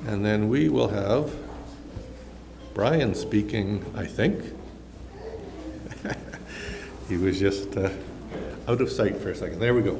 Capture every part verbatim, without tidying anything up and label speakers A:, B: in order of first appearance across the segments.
A: And then we will have Brian speaking, I think. He was just uh, out of sight for a second. There we go.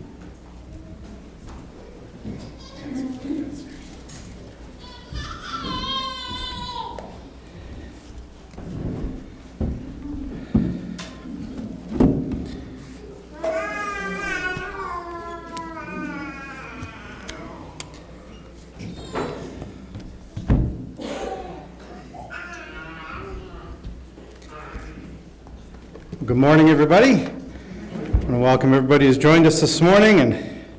B: Good morning, everybody. I want to welcome everybody who's joined us this morning, and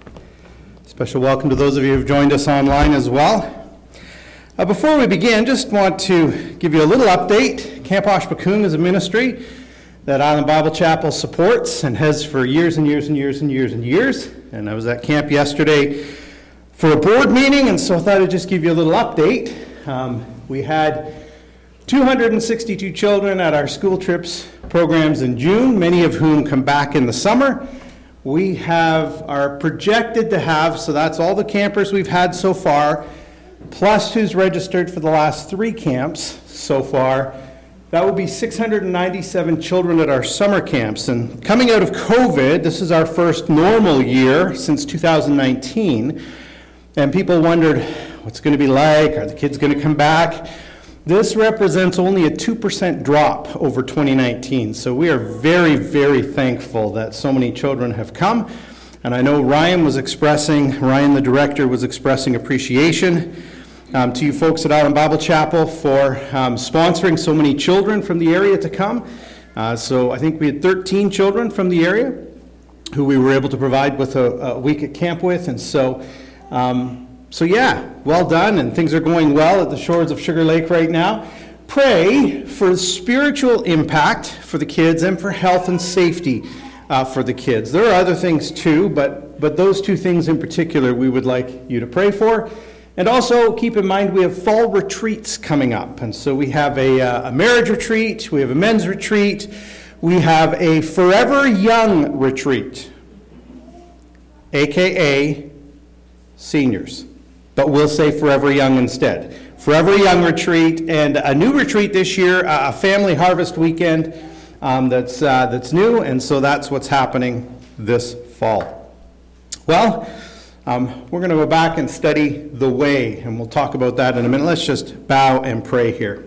B: a special welcome to those of you who've joined us online as well. Uh, before we begin, just want to give you a little update. Camp Oshpakung is a ministry that Island Bible Chapel supports and has for years and years and years and years and years. And I was at camp yesterday for a board meeting, and so I thought I'd just give you a little update. Um, we had two hundred sixty-two children at our school trips programs in June, many of whom come back in the summer. We have are projected to have, so that's all the campers we've had so far, plus who's registered for the last three camps so far. That would be six hundred ninety-seven children at our summer camps. And coming out of COVID, this is our first normal year since two thousand nineteen, and people wondered, what's going to be like? Are the kids going to come back? This represents only a two percent drop over twenty nineteen, so we are very, very thankful that so many children have come. And I know Ryan was expressing, Ryan the director was expressing appreciation um, to you folks at Island Bible Chapel for um, sponsoring so many children from the area to come. Uh, so I think we had thirteen children from the area who we were able to provide with a, a week at camp with, and so um, So yeah, well done, and things are going well at the shores of Sugar Lake right now. Pray for spiritual impact for the kids and for health and safety uh, for the kids. There are other things too, but, but those two things in particular we would like you to pray for. And also keep in mind we have fall retreats coming up. And so we have a, uh, a marriage retreat, we have a men's retreat, we have a Forever Young retreat, a k a seniors. But we'll say Forever Young instead. Forever Young retreat, and a new retreat this year, a family harvest weekend um, that's uh, that's new, and so that's what's happening this fall. Well, um, we're going to go back and study the way, and we'll talk about that in a minute. Let's just bow and pray here.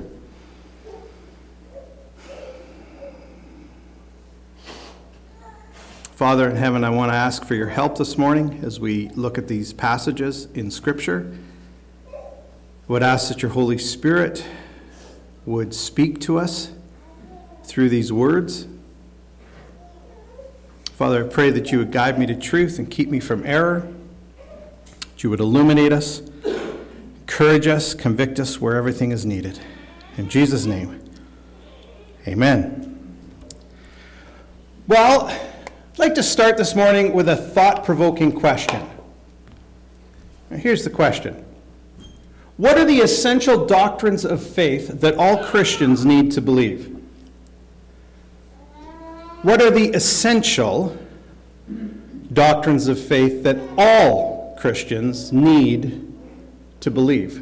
B: Father in heaven, I want to ask for your help this morning as we look at these passages in Scripture. I would ask that your Holy Spirit would speak to us through these words. Father, I pray that you would guide me to truth and keep me from error, that you would illuminate us, encourage us, convict us where everything is needed. In Jesus' name, amen. Well, I'd like to start this morning with a thought-provoking question. Now, here's the question. What are the essential doctrines of faith that all Christians need to believe? What are the essential doctrines of faith that all Christians need to believe?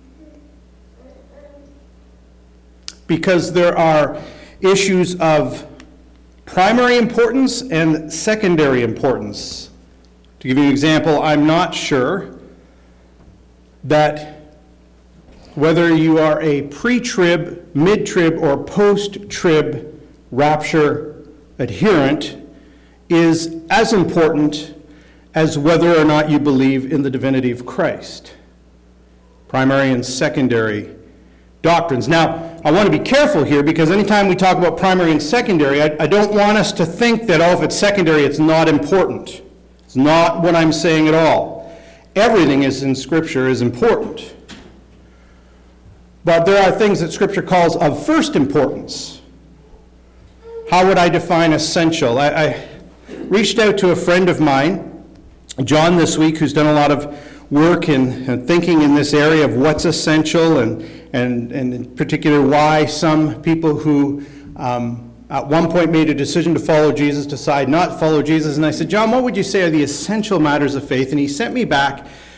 B: Because there are issues of primary importance and secondary importance. To give you an example, I'm not sure that whether you are a pre-trib, mid-trib, or post-trib rapture adherent is as important as whether or not you believe in the divinity of Christ. Primary and secondary doctrines. Now, I want to be careful here because anytime we talk about primary and secondary, I, I don't want us to think that, oh, if it's secondary, it's not important. It's not what I'm saying at all. Everything is in Scripture is important. But there are things that Scripture calls of first importance. How would I define essential? I, I reached out to a friend of mine, John, this week, who's done a lot of work in, in thinking in this area of what's essential, and, and, and in particular why some people who um, at one point made a decision to follow Jesus decide not to follow Jesus. And I said, John, what would you say are the essential matters of faith? And he sent me back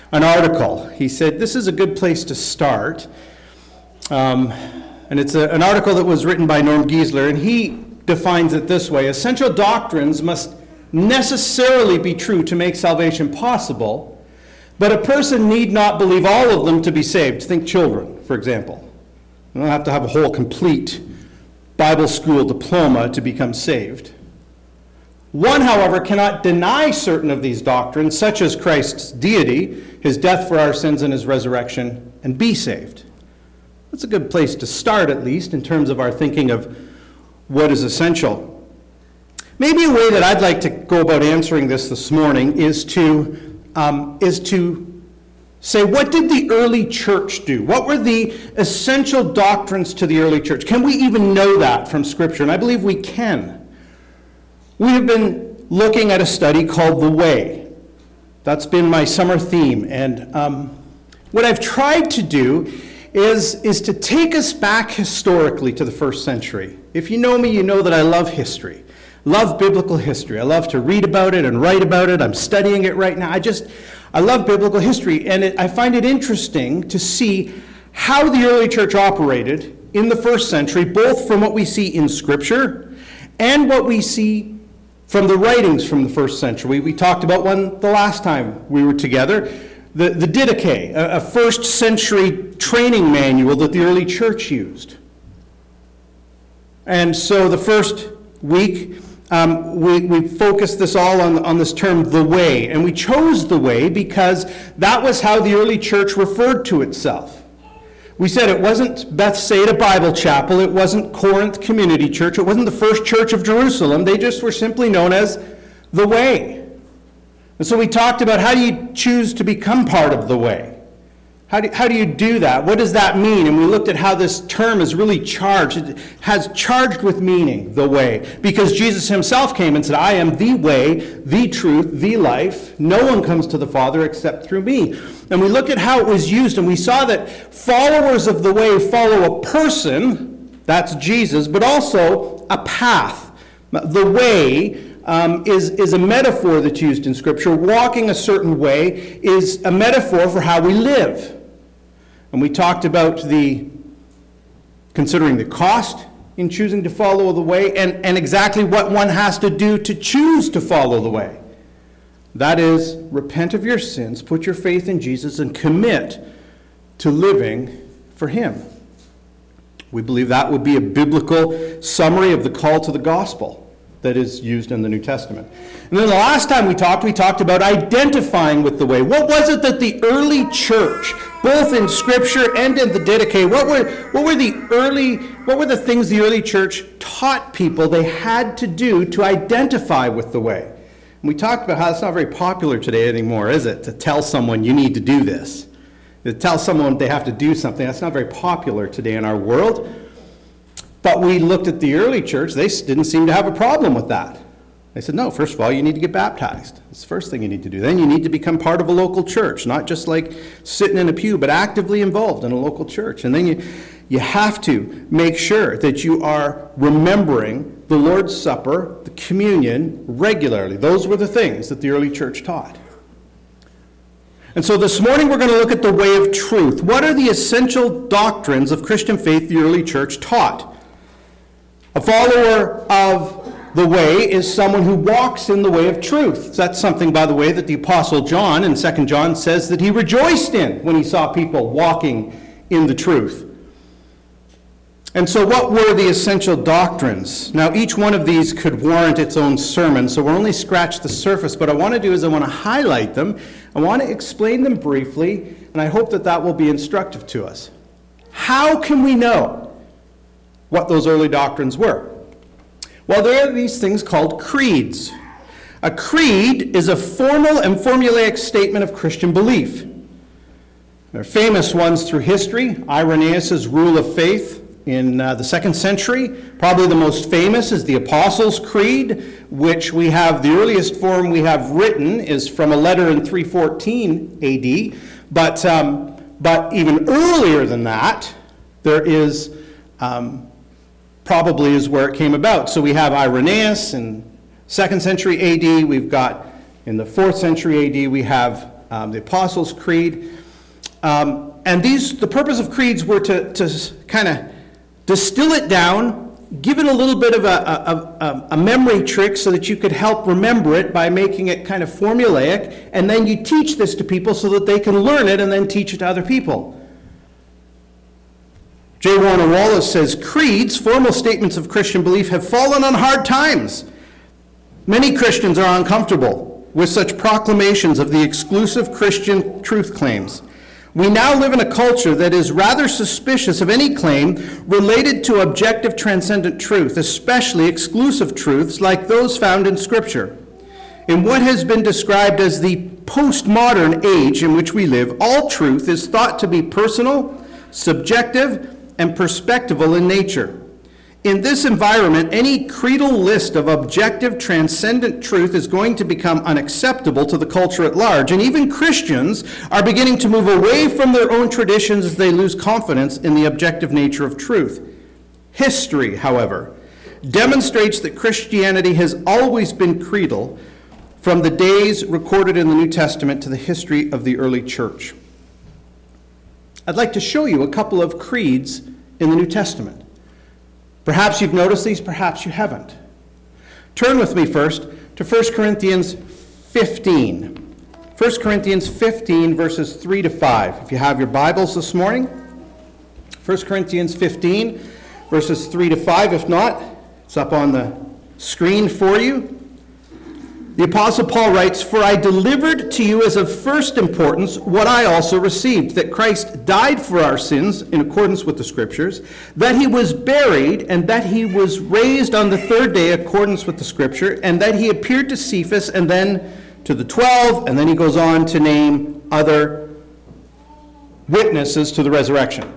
B: an article. He said, this is a good place to start. Um, and it's a, an article that was written by Norm Geisler, and he defines it this way: essential doctrines must necessarily be true to make salvation possible, but a person need not believe all of them to be saved. Think children, for example. You don't have to have a whole complete Bible school diploma to become saved. One, however, cannot deny certain of these doctrines, such as Christ's deity, his death for our sins, and his resurrection, and be saved. That's a good place to start, at least, in terms of our thinking of what is essential. Maybe a way that I'd like to go about answering this this morning is to, um, is to say, what did the early church do? What were the essential doctrines to the early church? Can we even know that from Scripture? And I believe we can. We have been looking at a study called The Way. That's been my summer theme. And um, what I've tried to do is, is to take us back historically to the first century. If you know me, you know that I love history. Love biblical history. I love to read about it and write about it. I'm studying it right now. I just, I love biblical history. And it, I find it interesting to see how the early church operated in the first century, both from what we see in Scripture and what we see from the writings from the first century. We talked about one the last time we were together, the, the Didache, a, a first century training manual that the early church used. And so the first week, um, we, we focused this all on, on this term, the way. And we chose the way because that was how the early church referred to itself. We said it wasn't Bethsaida Bible Chapel, it wasn't Corinth Community Church, it wasn't the First Church of Jerusalem. They just were simply known as the Way. And so we talked about, how do you choose to become part of the Way? How do, how do you do that? What does that mean? And we looked at how this term is really charged. It has charged with meaning, the way. Because Jesus himself came and said, I am the way, the truth, the life. No one comes to the Father except through me. And we looked at how it was used, and we saw that followers of the way follow a person, that's Jesus, but also a path. The way Um, is, is a metaphor that's used in Scripture. Walking a certain way is a metaphor for how we live. And we talked about the considering the cost in choosing to follow the way, and, and exactly what one has to do to choose to follow the way. That is, repent of your sins, put your faith in Jesus, and commit to living for him. We believe that would be a biblical summary of the call to the gospel that is used in the New Testament. And then the last time we talked, we talked about identifying with the way. What was it that the early church, both in Scripture and in the Didache, what were what were the early, what were the things the early church taught people they had to do to identify with the way? And we talked about how it's not very popular today anymore, is it? To tell someone you need to do this. To tell someone they have to do something, that's not very popular today in our world. But we looked at the early church, they didn't seem to have a problem with that. They said, no, first of all, you need to get baptized. That's the first thing you need to do. Then you need to become part of a local church, not just like sitting in a pew, but actively involved in a local church. And then you, you have to make sure that you are remembering the Lord's Supper, the communion, regularly. Those were the things that the early church taught. And so this morning we're going to look at the way of truth. What are the essential doctrines of Christian faith the early church taught? A follower of the way is someone who walks in the way of truth. That's something, by the way, that the Apostle John in Second John says that he rejoiced in when he saw people walking in the truth. And so what were the essential doctrines? Now, each one of these could warrant its own sermon, so we'll only scratch the surface. What I want to do is I want to highlight them. I want to explain them briefly, and I hope that that will be instructive to us. How can we know what those early doctrines were? Well, there are these things called creeds. A creed is a formal and formulaic statement of Christian belief. There are famous ones through history. Irenaeus' Rule of Faith in uh, the second century. Probably the most famous is the Apostles' Creed, which we have, the earliest form we have written is from a letter in three fourteen A D. But, um, but even earlier than that, there is... Um, probably is where it came about. So we have Irenaeus in second century A D. We've got, in the fourth century A D, we have um, the Apostles' Creed. Um, and these, the purpose of creeds were to, to kind of distill it down, give it a little bit of a, a, a, a memory trick so that you could help remember it by making it kind of formulaic, and then you teach this to people so that they can learn it and then teach it to other people. J. Warner Wallace says, creeds, formal statements of Christian belief, have fallen on hard times. Many Christians are uncomfortable with such proclamations of the exclusive Christian truth claims. We now live in a culture that is rather suspicious of any claim related to objective transcendent truth, especially exclusive truths like those found in Scripture. In what has been described as the postmodern age in which we live, all truth is thought to be personal, subjective, and perspectival in nature. In this environment, any creedal list of objective, transcendent truth is going to become unacceptable to the culture at large, and even Christians are beginning to move away from their own traditions as they lose confidence in the objective nature of truth. History, however, demonstrates that Christianity has always been creedal from the days recorded in the New Testament to the history of the early church. I'd like to show you a couple of creeds in the New Testament. Perhaps you've noticed these, perhaps you haven't. Turn with me first to First Corinthians fifteen. First Corinthians fifteen, verses three to five. If you have your Bibles this morning, First Corinthians fifteen, verses three to five. If not, it's up on the screen for you. The Apostle Paul writes, "For I delivered to you as of first importance what I also received, that Christ died for our sins in accordance with the Scriptures, that he was buried, and that he was raised on the third day in accordance with the Scripture, and that he appeared to Cephas, and then to the twelve," and then he goes on to name other witnesses to the resurrection.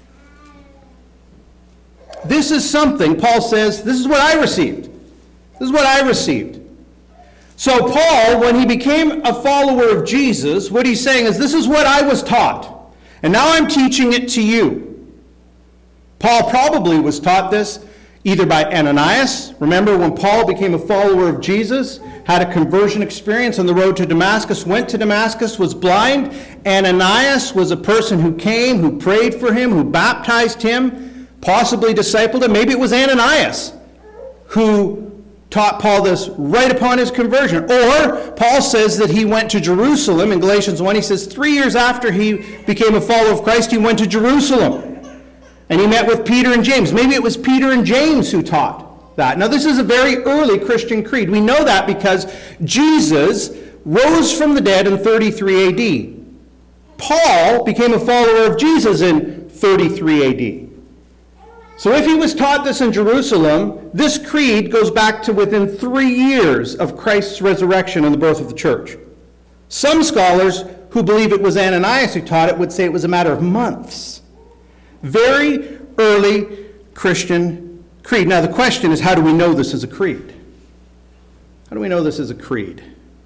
B: This is something, Paul says, this is what I received. This is what I received. So Paul, when he became a follower of Jesus, what he's saying is, this is what I was taught, and now I'm teaching it to you. Paul probably was taught this either by Ananias. Remember when Paul became a follower of Jesus, had a conversion experience on the road to Damascus, went to Damascus, was blind. Ananias was a person who came, who prayed for him, who baptized him, possibly discipled him. Maybe it was Ananias who taught Paul this right upon his conversion. Or Paul says that he went to Jerusalem. In Galatians one, he says three years after he became a follower of Christ, he went to Jerusalem. And he met with Peter and James. Maybe it was Peter and James who taught that. Now, this is a very early Christian creed. We know that because Jesus rose from the dead in thirty-three A D. Paul became a follower of Jesus in thirty-three A D. So if he was taught this in Jerusalem, this creed goes back to within three years of Christ's resurrection and the birth of the church. Some scholars who believe it was Ananias who taught it would say it was a matter of months. Very early Christian creed. Now the question is, how do we know this is a creed? How do we know this is a creed?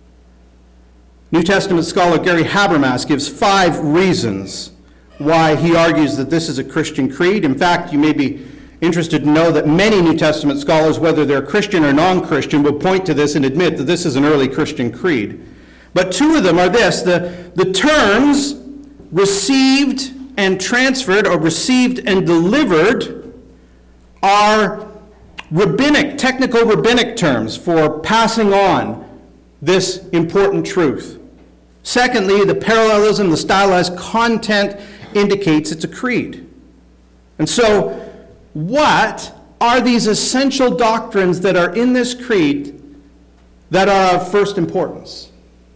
B: New Testament scholar Gary Habermas gives five reasons why he argues that this is a Christian creed. In fact, you may be interested to know that many New Testament scholars, whether they're Christian or non-Christian, will point to this and admit that this is an early Christian creed. But two of them are this: the, the terms received and transferred, or received and delivered, are rabbinic, technical rabbinic terms for passing on this important truth. Secondly, the parallelism, the stylized content indicates it's a creed. And so, what are these essential doctrines that are in this creed that are of first importance?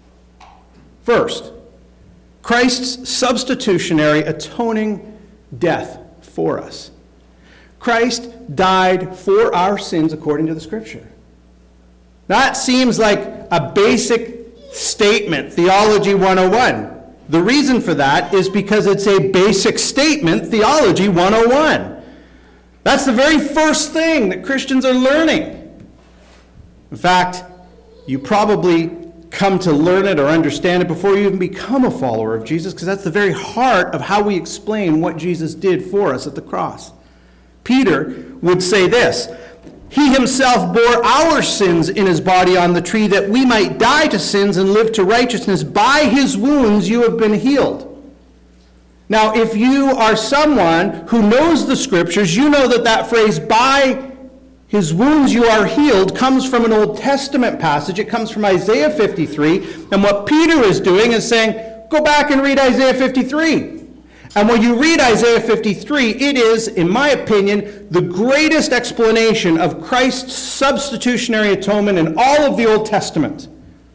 B: First, Christ's substitutionary atoning death for us. Christ died for our sins according to the Scripture. That seems like a basic statement, Theology one oh one. The reason for that is because it's a basic statement, Theology one oh one. That's the very first thing that Christians are learning. In fact, you probably come to learn it or understand it before you even become a follower of Jesus, because that's the very heart of how we explain what Jesus did for us at the cross. Peter would say this: He himself bore our sins in his body on the tree that we might die to sins and live to righteousness. By his wounds you have been healed. Now, if you are someone who knows the scriptures, you know that that phrase, by his wounds you are healed, comes from an Old Testament passage. It comes from Isaiah fifty-three. And what Peter is doing is saying, go back and read Isaiah fifty-three. And when you read Isaiah fifty-three, it is, in my opinion, the greatest explanation of Christ's substitutionary atonement in all of the Old Testament.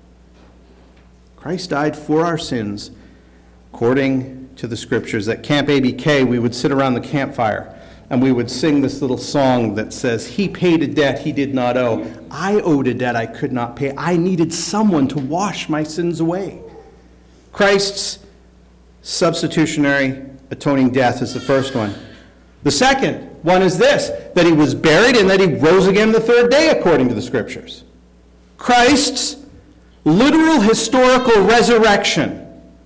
B: Christ died for our sins according to the scriptures. At Camp A B K, we would sit around the campfire and we would sing this little song that says, he paid a debt he did not owe. I owed a debt I could not pay. I needed someone to wash my sins away. Christ's substitutionary atoning death is the first one. The second one is this, that he was buried and that he rose again the third day according to the scriptures. Christ's literal historical resurrection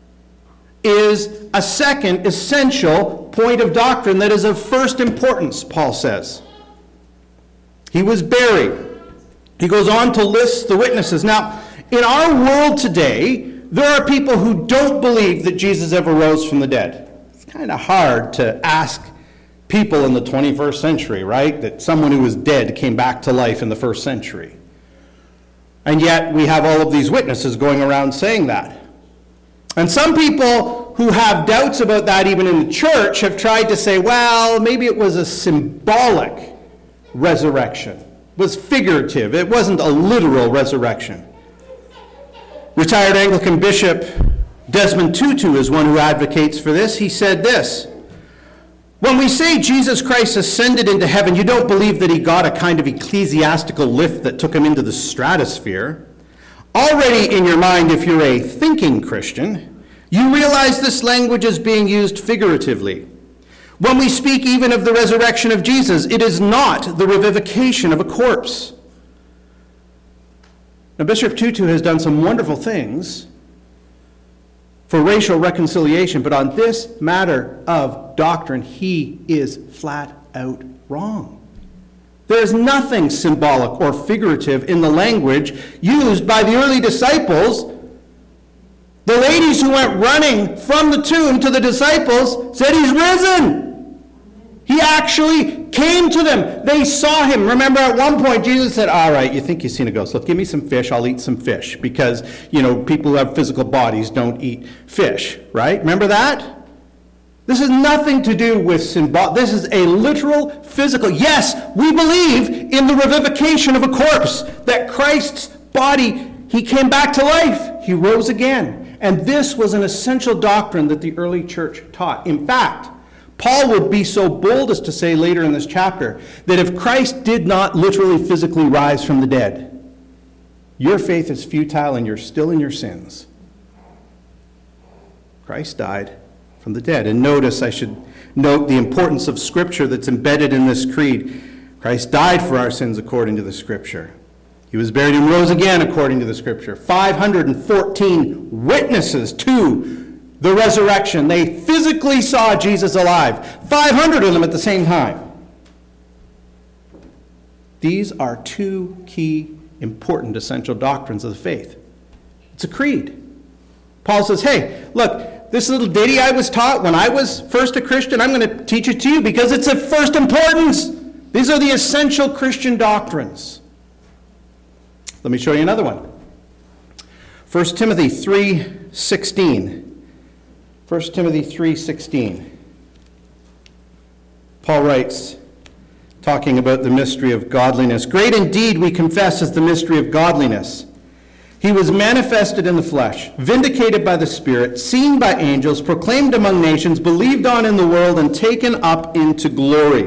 B: is a second essential point of doctrine that is of first importance, Paul says. He was buried. He goes on to list the witnesses. Now, in our world today, there are people who don't believe that Jesus ever rose from the dead. It's kind of hard to ask people in the twenty-first century, right? That someone who was dead came back to life in the first century. And yet we have all of these witnesses going around saying that. And some people who have doubts about that even in the church have tried to say, well, maybe it was a symbolic resurrection. It was figurative. It wasn't a literal resurrection. Retired Anglican Bishop Desmond Tutu is one who advocates for this. He said this, when we say Jesus Christ ascended into heaven, you don't believe that he got a kind of ecclesiastical lift that took him into the stratosphere. Already in your mind, if you're a thinking Christian, you realize this language is being used figuratively. When we speak even of the resurrection of Jesus, it is not the revivification of a corpse. Now, Bishop Tutu has done some wonderful things for racial reconciliation, but on this matter of doctrine, he is flat out wrong. There is nothing symbolic or figurative in the language used by the early disciples. The ladies who went running from the tomb to the disciples said, he's risen. He actually came to them. They saw him. Remember, at one point, Jesus said, all right, you think you've seen a ghost. Look, give me some fish. I'll eat some fish. Because, you know, people who have physical bodies don't eat fish, right? Remember that? This has nothing to do with symbol. This is a literal, physical. Yes, we believe in the revivification of a corpse, that Christ's body, he came back to life. He rose again. And this was an essential doctrine that the early church taught. In fact, Paul would be so bold as to say later in this chapter that if Christ did not literally physically rise from the dead, your faith is futile and you're still in your sins. Christ died from the dead. And notice, I should note the importance of Scripture that's embedded in this creed. Christ died for our sins according to the Scripture. He was buried and rose again according to the Scripture. five hundred fourteen witnesses to the resurrection. They physically saw Jesus alive. five hundred of them at the same time. These are two key, important, essential doctrines of the faith. It's a creed. Paul says, hey, look, this little ditty I was taught when I was first a Christian, I'm going to teach it to you because it's of first importance. These are the essential Christian doctrines. Let me show you another one. First Timothy three sixteen. First Timothy three sixteen. Paul writes, talking about the mystery of godliness, great indeed, we confess, is the mystery of godliness. He was manifested in the flesh, vindicated by the Spirit, seen by angels, proclaimed among nations, believed on in the world, and taken up into glory.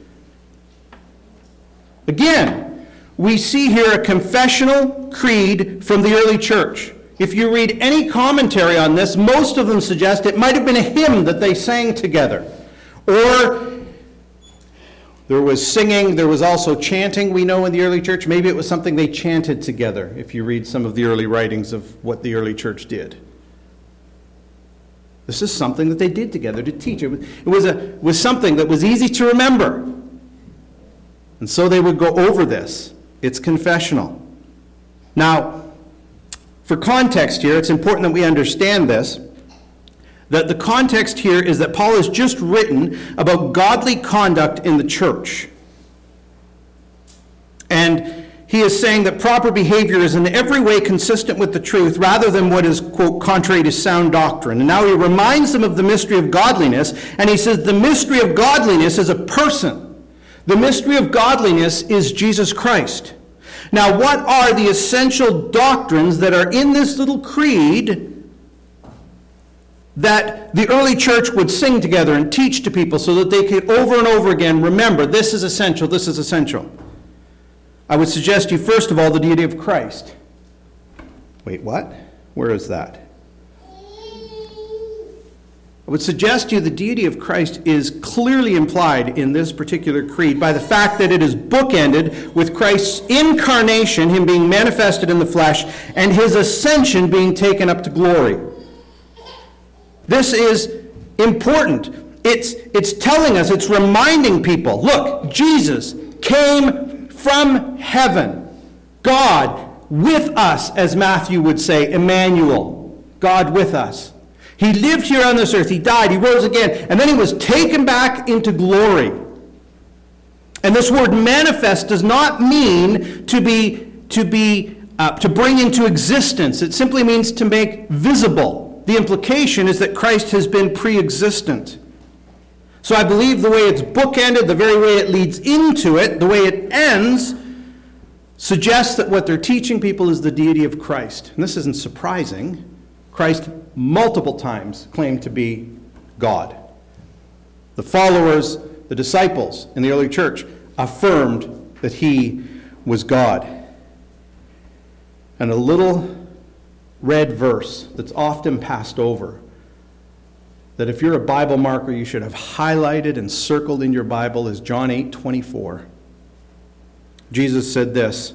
B: Again, we see here a confessional creed from the early church. If you read any commentary on this, most of them suggest it might have been a hymn that they sang together. Or there was singing, there was also chanting, we know, in the early church. Maybe it was something they chanted together, if you read some of the early writings of what the early church did. This is something that they did together to teach. It was, it was, a, was something that was easy to remember. And so they would go over this. It's confessional. Now, for context here, it's important that we understand this, that the context here is that Paul has just written about godly conduct in the church. And he is saying that proper behavior is in every way consistent with the truth rather than what is, quote, contrary to sound doctrine. And now he reminds them of the mystery of godliness, and he says the mystery of godliness is a person. The mystery of godliness is Jesus Christ. Now, what are the essential doctrines that are in this little creed that the early church would sing together and teach to people so that they could over and over again remember, this is essential, this is essential? I would suggest to you, first of all, the deity of Christ. Wait, what? Where is that? I would suggest to you the deity of Christ is clearly implied in this particular creed by the fact that it is bookended with Christ's incarnation, him being manifested in the flesh, and his ascension being taken up to glory. This is important. It's, it's telling us, it's reminding people, look, Jesus came from heaven. God with us, as Matthew would say, Emmanuel, God with us. He lived here on this earth. He died. He rose again. And then he was taken back into glory. And this word manifest does not mean to be, to be, uh, to bring into existence. It simply means to make visible. The implication is that Christ has been pre-existent. So I believe the way it's bookended, the very way it leads into it, the way it ends, suggests that what they're teaching people is the deity of Christ. And this isn't surprising. Christ multiple times claimed to be God. The followers, the disciples in the early church, affirmed that he was God. And a little red verse that's often passed over, that if you're a Bible marker, you should have highlighted and circled in your Bible, is John eight twenty-four. Jesus said this,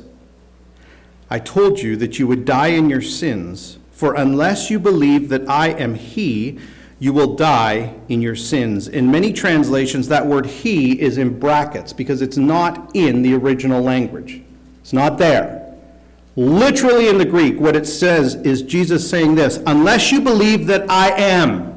B: I told you that you would die in your sins, for unless you believe that I am he, you will die in your sins. In many translations, that word he is in brackets because it's not in the original language. It's not there. Literally in the Greek, what it says is Jesus saying this, unless you believe that I am,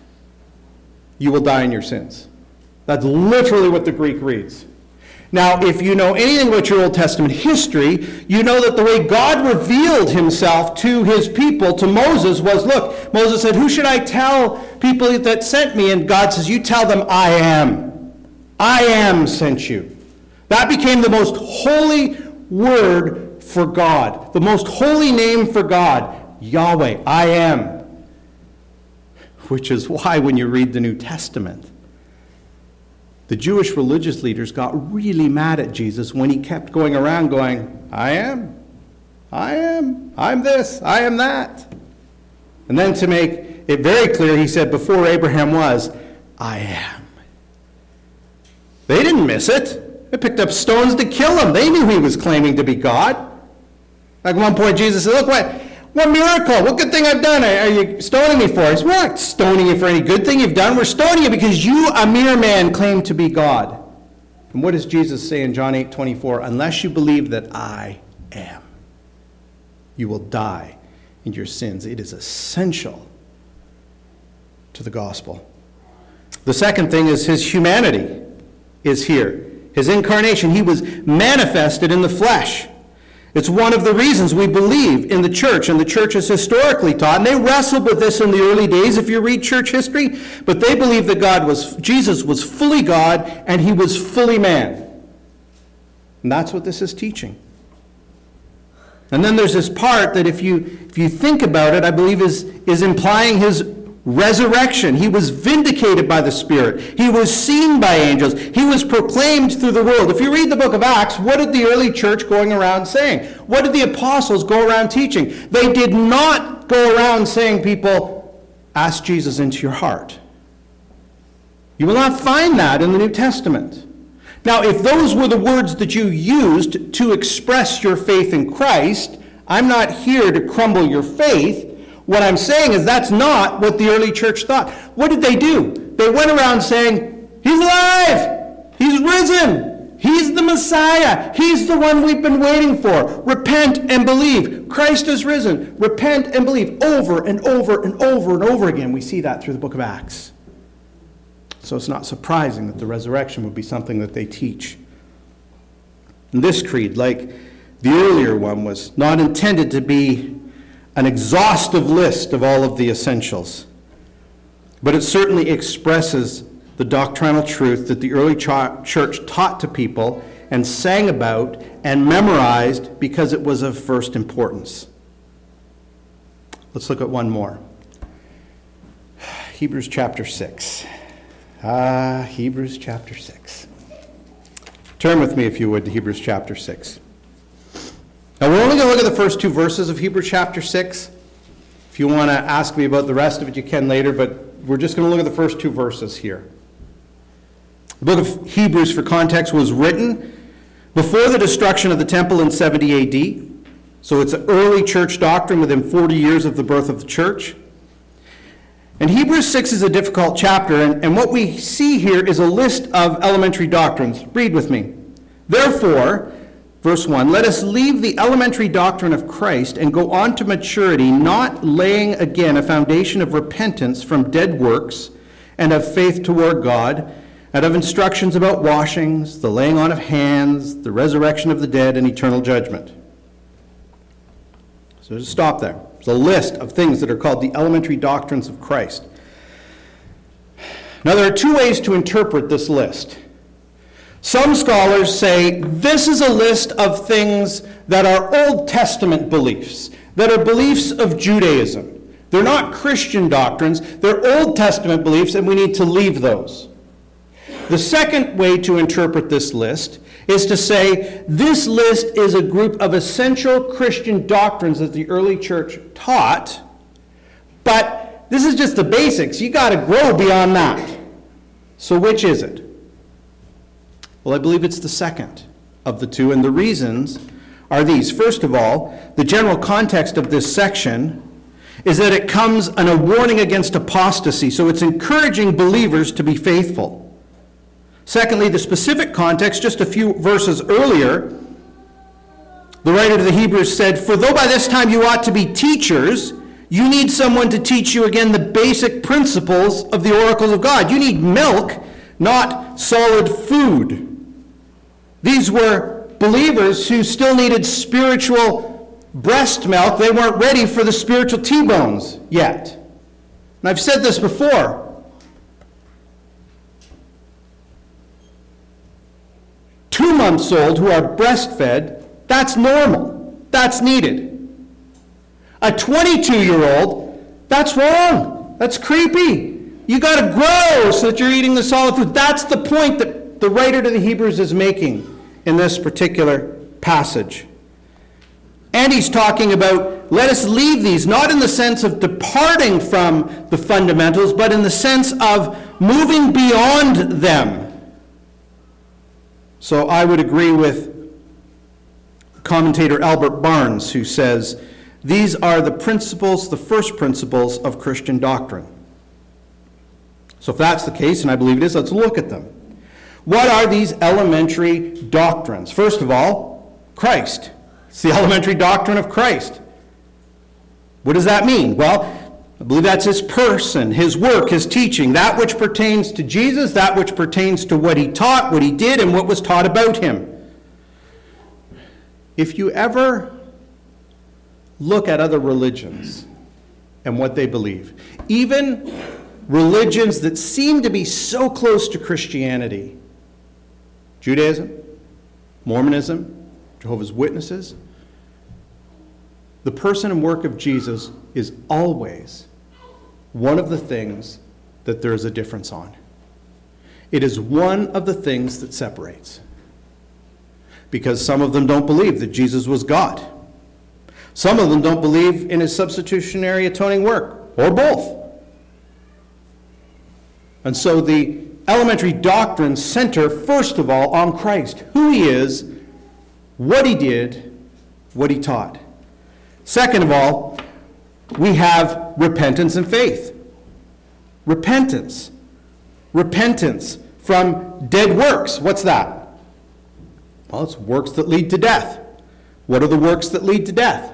B: you will die in your sins. That's literally what the Greek reads. Now, if you know anything about your Old Testament history, you know that the way God revealed himself to his people, to Moses, was, look, Moses said, who should I tell people that sent me? And God says, you tell them, I am. I am sent you. That became the most holy word for God, the most holy name for God, Yahweh, I am. Which is why when you read the New Testament, the Jewish religious leaders got really mad at Jesus when he kept going around going, I am, I am, I'm this, I am that. And then to make it very clear, he said, before Abraham was, I am. They didn't miss it. They picked up stones to kill him. They knew he was claiming to be God. Like at one point, Jesus said, look, what, what miracle, what good thing I've done are you stoning me for? He said, we're not stoning you for any good thing you've done. We're stoning you because you, a mere man, claim to be God. And what does Jesus say in John eight twenty-four? Unless you believe that I am, you will die in your sins. It is essential to the gospel. The second thing is his humanity is here. His incarnation. He was manifested in the flesh. It's one of the reasons we believe in the church, and the church is historically taught, and they wrestled with this in the early days if you read church history, but they believed that God was, Jesus was fully God and he was fully man. And that's what this is teaching. And then there's this part that if you if you think about it, I believe is, is implying his resurrection. He was vindicated by the Spirit. He was seen by angels. He was proclaimed through the world. If you read the book of Acts, what did the early church going around saying? What did the apostles go around teaching? They did not go around saying, people, ask Jesus into your heart. You will not find that in the New Testament. Now, if those were the words that you used to express your faith in Christ, I'm not here to crumble your faith. What I'm saying is that's not what the early church thought. What did they do? They went around saying, he's alive! He's risen! He's the Messiah. He's the one we've been waiting for. Repent and believe. Christ is risen. Repent and believe. Over and over and over and over again. We see that through the book of Acts. So it's not surprising that the resurrection would be something that they teach. And this creed, like the earlier one, was not intended to be an exhaustive list of all of the essentials. But it certainly expresses the doctrinal truth that the early ch- church taught to people and sang about and memorized because it was of first importance. Let's look at one more. Hebrews chapter six. Ah, Hebrews chapter six. Turn with me, if you would, to Hebrews chapter six. Now, we're only going to look at the first two verses of Hebrews chapter six. If you want to ask me about the rest of it, you can later, but we're just going to look at the first two verses here. The book of Hebrews, for context, was written before the destruction of the temple in seventy A D. So it's an early church doctrine within forty years of the birth of the church. And Hebrews six is a difficult chapter, and, and what we see here is a list of elementary doctrines. Read with me. Therefore, verse one, let us leave the elementary doctrine of Christ and go on to maturity, not laying again a foundation of repentance from dead works and of faith toward God, and of instructions about washings, the laying on of hands, the resurrection of the dead, and eternal judgment. So just stop there. There's a list of things that are called the elementary doctrines of Christ. Now, there are two ways to interpret this list. Some scholars say this is a list of things that are Old Testament beliefs, that are beliefs of Judaism. They're not Christian doctrines, they're Old Testament beliefs, and we need to leave those. The second way to interpret this list is to say this list is a group of essential Christian doctrines that the early church taught, but this is just the basics. You got to grow beyond that. So which is it? Well, I believe it's the second of the two, and the reasons are these. First of all, the general context of this section is that it comes in a warning against apostasy, so it's encouraging believers to be faithful. Secondly, the specific context, just a few verses earlier, the writer to the Hebrews said, for though by this time you ought to be teachers, you need someone to teach you again the basic principles of the oracles of God. You need milk, not solid food. These were believers who still needed spiritual breast milk. They weren't ready for the spiritual T-bones yet. And I've said this before. Two months old who are breastfed, that's normal. That's needed. A twenty-two-year-old, that's wrong. That's creepy. You got to grow so that you're eating the solid food. That's the point that the writer to the Hebrews is making in this particular passage. And he's talking about, let us leave these, not in the sense of departing from the fundamentals, but in the sense of moving beyond them. So I would agree with commentator Albert Barnes, who says, these are the principles, the first principles of Christian doctrine. So if that's the case, and I believe it is, let's look at them. What are these elementary doctrines? First of all, Christ. It's the elementary doctrine of Christ. What does that mean? Well, I believe that's his person, his work, his teaching, that which pertains to Jesus, that which pertains to what he taught, what he did, and what was taught about him. If you ever look at other religions and what they believe, even religions that seem to be so close to Christianity, Judaism, Mormonism, Jehovah's Witnesses, the person and work of Jesus is always one of the things that there is a difference on. It is one of the things that separates. Because some of them don't believe that Jesus was God. Some of them don't believe in his substitutionary atoning work, or both. And so the elementary doctrines center, first of all, on Christ, who he is, what he did, what he taught. Second of all, we have repentance and faith. Repentance. Repentance from dead works. What's that? Well, it's works that lead to death. What are the works that lead to death?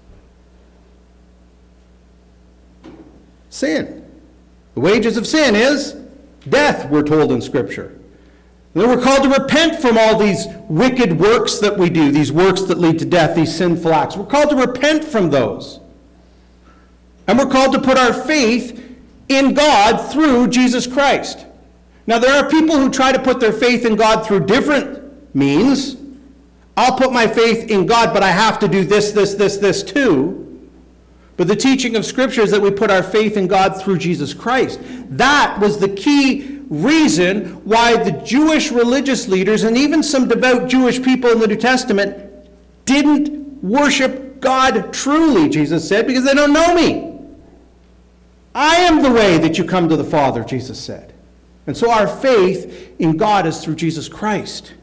B: Sin. The wages of sin is death, we're told in Scripture. Then we're called to repent from all these wicked works that we do, these works that lead to death, these sinful acts. We're called to repent from those. And we're called to put our faith in God through Jesus Christ. Now, there are people who try to put their faith in God through different means. I'll put my faith in God, but I have to do this, this, this, this too. But the teaching of Scripture is that we put our faith in God through Jesus Christ. That was the key reason why the Jewish religious leaders and even some devout Jewish people in the New Testament didn't worship God truly, Jesus said, because they don't know me. I am the way that you come to the Father, Jesus said. And so our faith in God is through Jesus Christ.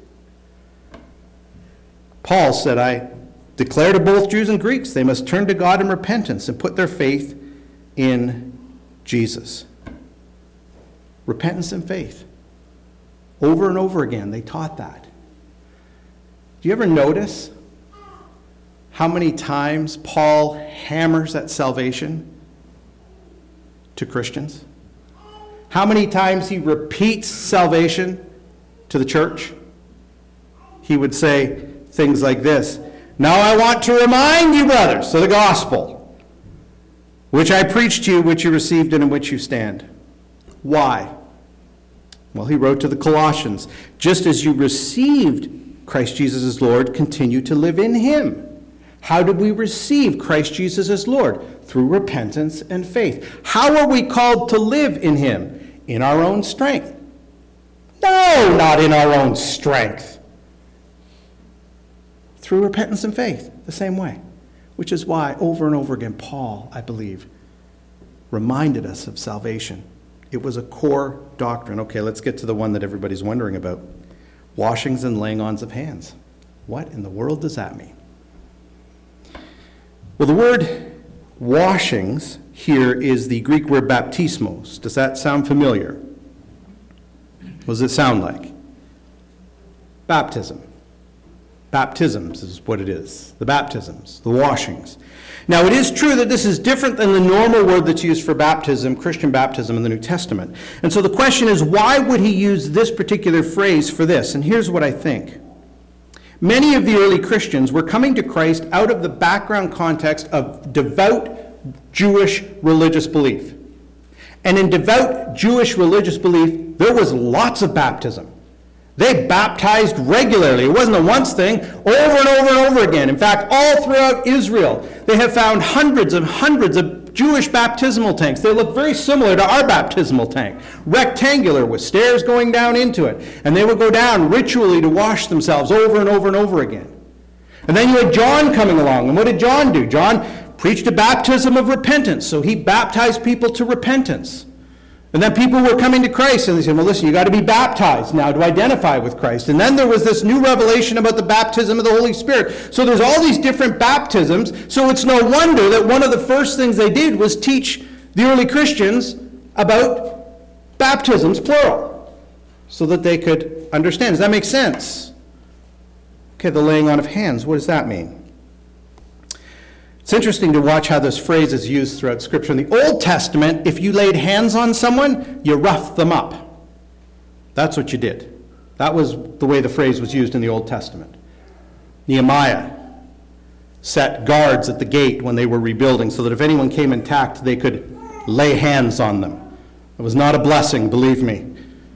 B: Paul said, I declare to both Jews and Greeks, they must turn to God in repentance and put their faith in Jesus. Repentance and faith. Over and over again, they taught that. Do you ever notice how many times Paul hammers at salvation to Christians? How many times he repeats salvation to the church? He would say things like this: now I want to remind you, brothers, of the gospel, which I preached to you, which you received and in which you stand. Why? Well, he wrote to the Colossians, just as you received Christ Jesus as Lord, continue to live in him. How did we receive Christ Jesus as Lord? Through repentance and faith. How are we called to live in him? In our own strength. No, not in our own strength. Through repentance and faith, the same way. Which is why, over and over again, Paul, I believe, reminded us of salvation. It was a core doctrine. Okay, let's get to the one that everybody's wondering about. Washings and laying-ons of hands. What in the world does that mean? Well, the word washings here is the Greek word baptismos. Does that sound familiar? What does it sound like? Baptism. Baptisms is what it is. The baptisms, the washings. Now, it is true that this is different than the normal word that's used for baptism, Christian baptism in the New Testament. And so the question is, why would he use this particular phrase for this? And here's what I think. Many of the early Christians were coming to Christ out of the background context of devout Jewish religious belief. And in devout Jewish religious belief, there was lots of baptism. They baptized regularly. It wasn't a once thing, over and over and over again. In fact, all throughout Israel, they have found hundreds and hundreds of Jewish baptismal tanks. They look very similar to our baptismal tank. Rectangular with stairs going down into it. And they would go down ritually to wash themselves over and over and over again. And then you had John coming along. And what did John do? John preached a baptism of repentance. So he baptized people to repentance. And then people were coming to Christ and they said, well, listen, you got to be baptized now to identify with Christ. And then there was this new revelation about the baptism of the Holy Spirit. So there's all these different baptisms. So it's no wonder that one of the first things they did was teach the early Christians about baptisms, plural, so that they could understand. Does that make sense? Okay, the laying on of hands, what does that mean? It's interesting to watch how this phrase is used throughout Scripture. In the Old Testament, if you laid hands on someone, you roughed them up. That's what you did. That was the way the phrase was used in the Old Testament. Nehemiah set guards at the gate when they were rebuilding so that if anyone came intact, they could lay hands on them. It was not a blessing, believe me.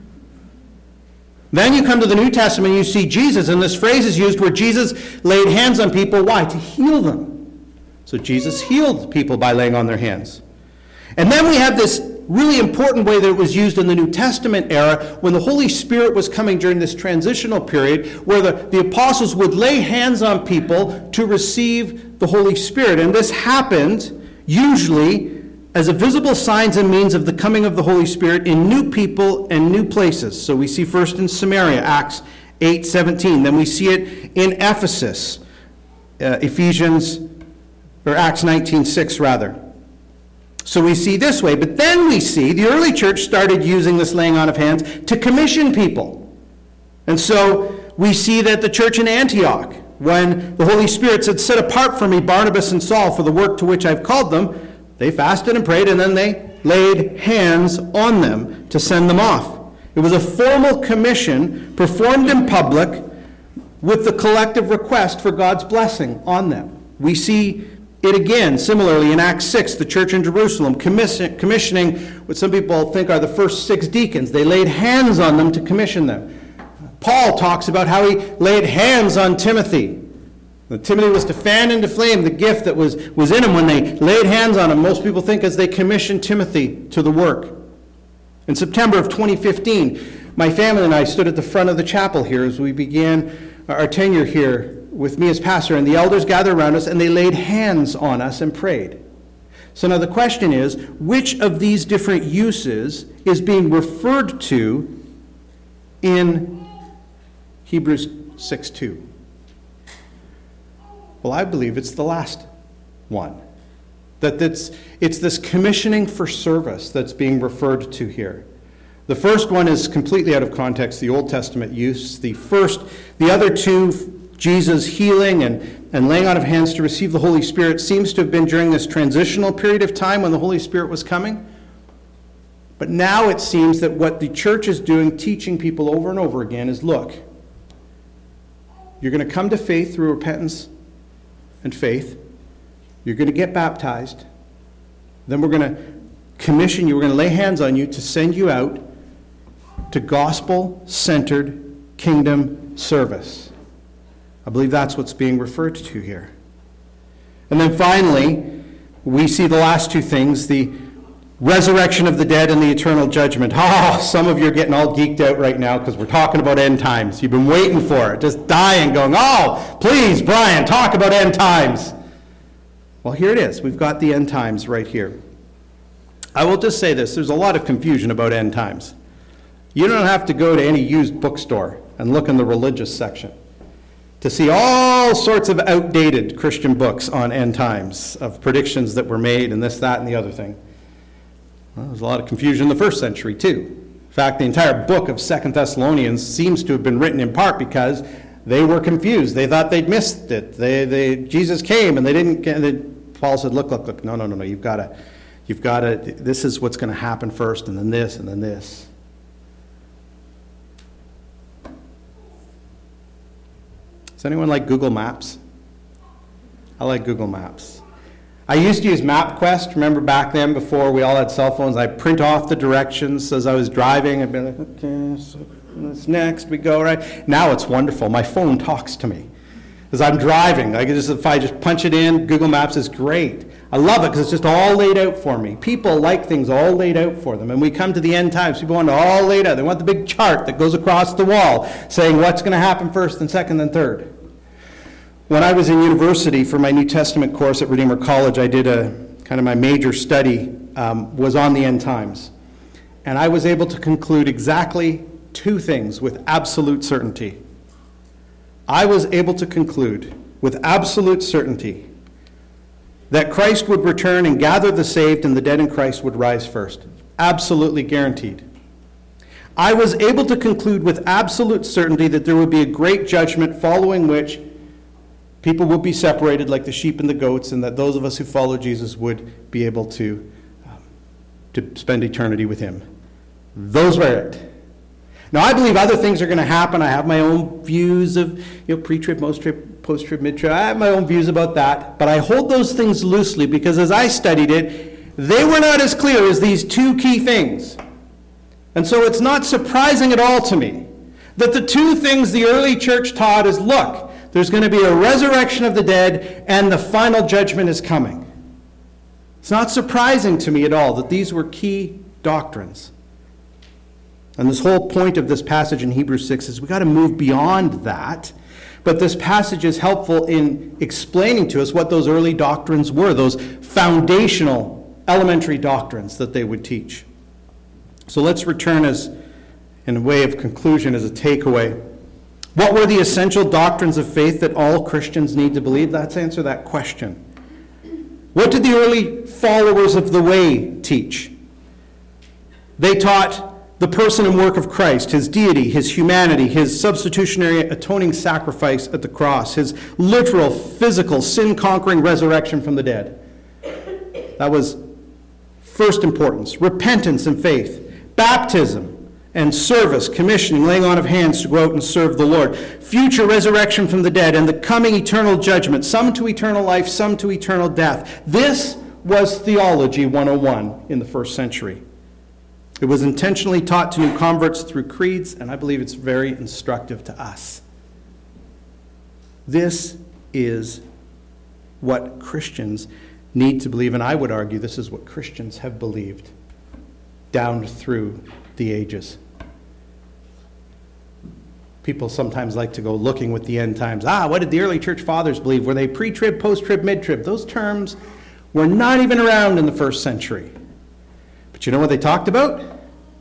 B: Then you come to the New Testament and you see Jesus, and this phrase is used where Jesus laid hands on people. Why? To heal them. So Jesus healed people by laying on their hands. And then we have this really important way that it was used in the New Testament era when the Holy Spirit was coming during this transitional period where the, the apostles would lay hands on people to receive the Holy Spirit. And this happened usually as a visible signs and means of the coming of the Holy Spirit in new people and new places. So we see first in Samaria, Acts eight seventeen. Then we see it in Ephesus, uh, Ephesians Or Acts nineteen six, rather. So we see this way. But then we see the early church started using this laying on of hands to commission people. And so we see that the church in Antioch, when the Holy Spirit said, "Set apart for me Barnabas and Saul for the work to which I've called them," they fasted and prayed, and then they laid hands on them to send them off. It was a formal commission performed in public with the collective request for God's blessing on them. We see it again, similarly, in Acts six, the church in Jerusalem, commission, commissioning what some people think are the first six deacons. They laid hands on them to commission them. Paul talks about how he laid hands on Timothy. Timothy was to fan into flame the gift that was, was in him when they laid hands on him. Most people think as they commissioned Timothy to the work. In September of twenty fifteen, my family and I stood at the front of the chapel here as we began our tenure here with me as pastor, and the elders gathered around us and they laid hands on us and prayed. So now the question is, which of these different uses is being referred to in Hebrews six two? Well, I believe it's the last one. That it's, it's this commissioning for service that's being referred to here. The first one is completely out of context, the Old Testament use. The first, the other two, Jesus healing and, and laying on of hands to receive the Holy Spirit, seems to have been during this transitional period of time when the Holy Spirit was coming. But now it seems that what the church is doing, teaching people over and over again, is look, you're going to come to faith through repentance and faith. You're going to get baptized. Then we're going to commission you, we're going to lay hands on you to send you out to gospel-centered kingdom service. I believe that's what's being referred to here. And then finally, we see the last two things, the resurrection of the dead and the eternal judgment. Oh, some of you are getting all geeked out right now because we're talking about end times. You've been waiting for it, just dying, going, "Oh, please, Brian, talk about end times." Well, here it is. We've got the end times right here. I will just say this. There's a lot of confusion about end times. You don't have to go to any used bookstore and look in the religious section to see all sorts of outdated Christian books on end times, of predictions that were made and this, that, and the other thing. Well, there's a lot of confusion in the first century, too. In fact, the entire book of Second Thessalonians seems to have been written in part because they were confused. They thought they'd missed it. They, they, Jesus came, and they didn't get it. Paul said, look, look, look, no, no, no, no, you've got to, you've got to, this is what's going to happen first, and then this, and then this. Does anyone like Google Maps? I like Google Maps. I used to use MapQuest. Remember back then, before we all had cell phones, I'd print off the directions as I was driving. I'd be like, okay, so this next we go, right? Now it's wonderful. My phone talks to me as I'm driving. I can just, if I just punch it in, Google Maps is great. I love it because it's just all laid out for me. People like things all laid out for them. And we come to the end times, people want it all laid out. They want the big chart that goes across the wall saying what's going to happen first and second and third. When I was in university for my New Testament course at Redeemer College, I did a kind of my major study um, was on the end times. And I was able to conclude exactly two things with absolute certainty. I was able to conclude with absolute certainty that Christ would return and gather the saved, and the dead in Christ would rise first. Absolutely guaranteed. I was able to conclude with absolute certainty that there would be a great judgment following which people would be separated like the sheep and the goats, and that those of us who follow Jesus would be able to, um, to spend eternity with him. Those were it. Now, I believe other things are going to happen. I have my own views of, you know, pre-trib, post-trib, post-trib, mid-trib. I have my own views about that, but I hold those things loosely because as I studied it, they were not as clear as these two key things. And so it's not surprising at all to me that the two things the early church taught is, look, there's going to be a resurrection of the dead, and the final judgment is coming. It's not surprising to me at all that these were key doctrines. And this whole point of this passage in Hebrews six is we've got to move beyond that. But this passage is helpful in explaining to us what those early doctrines were, those foundational, elementary doctrines that they would teach. So let's return as, in a way of conclusion, as a takeaway. What were the essential doctrines of faith that all Christians need to believe? Let's answer that question. What did the early followers of the way teach? They taught the person and work of Christ, his deity, his humanity, his substitutionary atoning sacrifice at the cross, his literal, physical, sin-conquering resurrection from the dead. That was first importance. Repentance and faith. Baptism and service, commissioning, laying on of hands to go out and serve the Lord. Future resurrection from the dead and the coming eternal judgment, some to eternal life, some to eternal death. This was Theology one oh one in the first century. It was intentionally taught to new converts through creeds, and I believe it's very instructive to us. This is what Christians need to believe, and I would argue this is what Christians have believed down through the ages. People sometimes like to go looking with the end times. Ah, what did the early church fathers believe? Were they pre-trib, post-trib, mid-trib? Those terms were not even around in the first century. But you know what they talked about?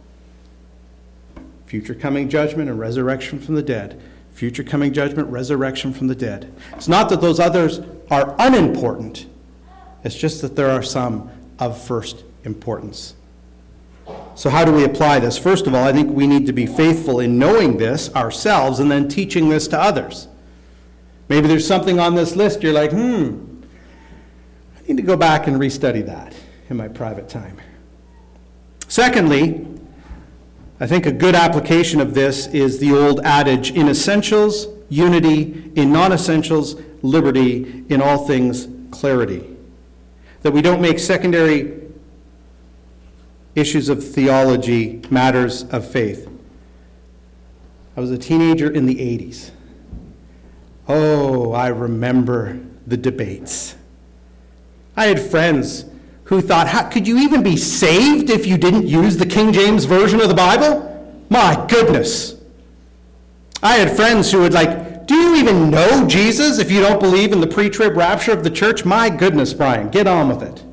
B: Future coming judgment and resurrection from the dead. Future coming judgment, resurrection from the dead. It's not that those others are unimportant. It's just that there are some of first importance. So how do we apply this? First of all, I think we need to be faithful in knowing this ourselves and then teaching this to others. Maybe there's something on this list you're like, hmm, I need to go back and restudy that in my private time. Secondly, I think a good application of this is the old adage, in essentials, unity, in non-essentials, liberty, in all things, clarity. That we don't make secondary issues of theology matters of faith. I was a teenager in the eighties. Oh, I remember the debates. I had friends who thought, how could you even be saved if you didn't use the King James Version of the Bible? My goodness. I had friends who would like, do you even know Jesus if you don't believe in the pre-trib rapture of the church? My goodness, Brian, get on with it.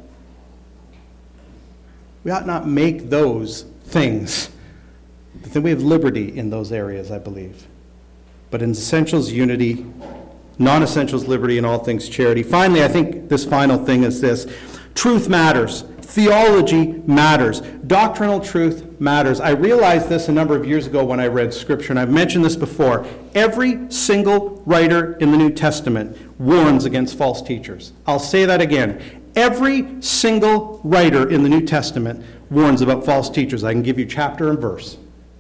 B: We ought not make those things. But then we have liberty in those areas, I believe. But in essentials, unity. Non-essentials, liberty. In all things, charity. Finally, I think this final thing is this. Truth matters. Theology matters. Doctrinal truth matters. I realized this a number of years ago when I read Scripture, and I've mentioned this before. Every single writer in the New Testament warns against false teachers. I'll say that again. Every single writer in the New Testament warns about false teachers. I can give you chapter and verse.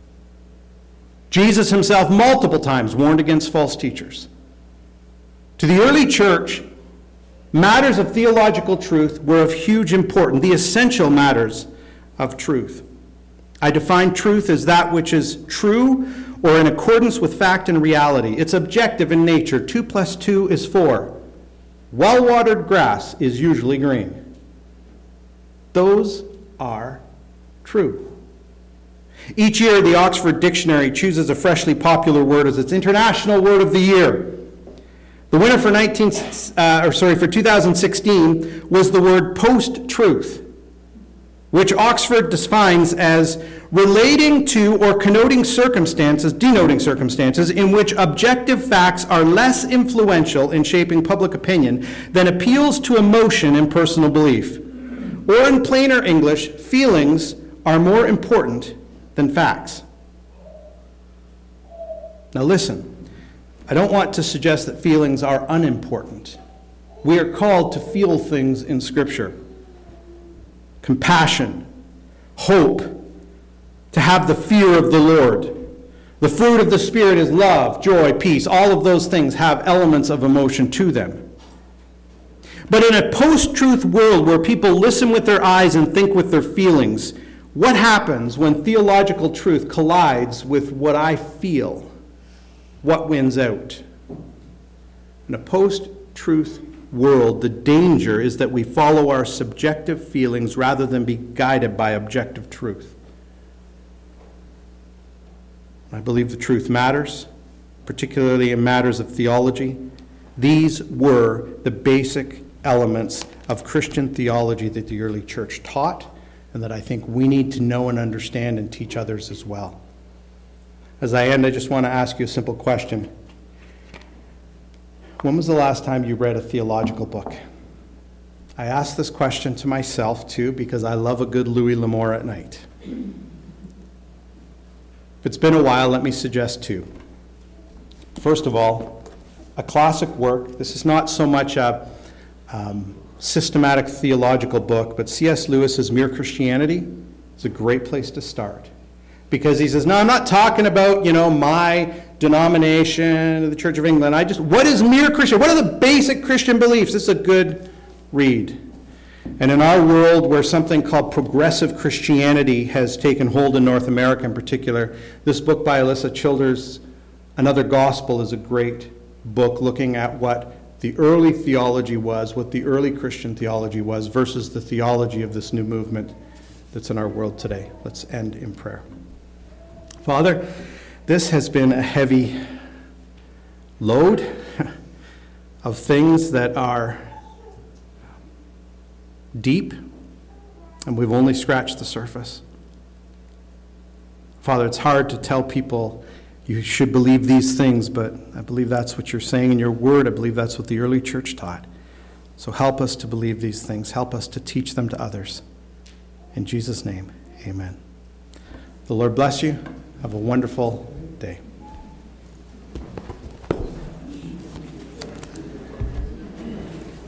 B: Jesus himself multiple times warned against false teachers. To the early church, matters of theological truth were of huge importance, the essential matters of truth. I define truth as that which is true or in accordance with fact and reality. It's objective in nature. Two plus two is four. Well-watered grass is usually green. Those are true. Each year, the Oxford Dictionary chooses a freshly popular word as its international word of the year. The winner for nineteen, uh, or sorry, for two thousand sixteen was the word post-truth, which Oxford defines as relating to or connoting circumstances, denoting circumstances in which objective facts are less influential in shaping public opinion than appeals to emotion and personal belief. Or in plainer English, feelings are more important than facts. Now listen, I don't want to suggest that feelings are unimportant. We are called to feel things in Scripture. Compassion, hope, to have the fear of the Lord. The fruit of the Spirit is love, joy, peace. All of those things have elements of emotion to them. But in a post-truth world where people listen with their eyes and think with their feelings, what happens when theological truth collides with what I feel? What wins out? In a post-truth world, the danger is that we follow our subjective feelings rather than be guided by objective truth. I believe the truth matters, particularly in matters of theology. These were the basic elements of Christian theology that the early church taught, and that I think we need to know and understand and teach others as well. As I end, I just want to ask you a simple question. When was the last time you read a theological book? I ask this question to myself, too, because I love a good Louis L'Amour at night. If it's been a while, let me suggest two. First of all, a classic work. This is not so much a um, systematic theological book, but C S Lewis's Mere Christianity is a great place to start. Because he says, no, I'm not talking about, you know, my denomination, the Church of England. I just, what is mere Christian? What are the basic Christian beliefs? This is a good read. And in our world, where something called progressive Christianity has taken hold in North America in particular, this book by Alyssa Childers, Another Gospel, is a great book looking at what the early theology was, what the early Christian theology was, versus the theology of this new movement that's in our world today. Let's end in prayer. Father, this has been a heavy load of things that are deep, and we've only scratched the surface. Father, it's hard to tell people you should believe these things, but I believe that's what you're saying in your word. I believe that's what the early church taught. So help us to believe these things. Help us to teach them to others. In Jesus' name, amen. The Lord bless you. Have a wonderful